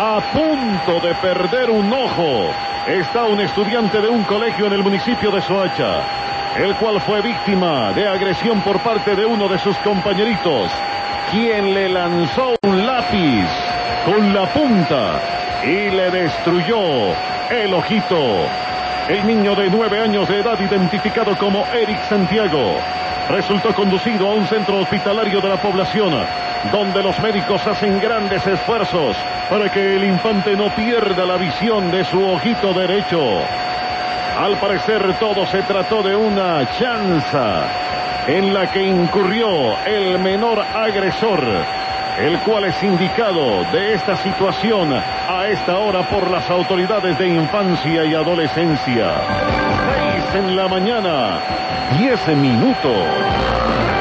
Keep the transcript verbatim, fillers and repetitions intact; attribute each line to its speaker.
Speaker 1: a punto de perder un ojo está un estudiante de un colegio en el municipio de Soacha, el cual fue víctima de agresión por parte de uno de sus compañeritos, quien le lanzó un lápiz con la punta y le destruyó el ojito. El niño de nueve años de edad, identificado como Eric Santiago, resultó conducido a un centro hospitalario de la población, donde los médicos hacen grandes esfuerzos para que el infante no pierda la visión de su ojito derecho. Al parecer todo se trató de una chanza en la que incurrió el menor agresor, el cual es indicado de esta situación a esta hora por las autoridades de infancia y adolescencia. Seis en la mañana, diez minutos.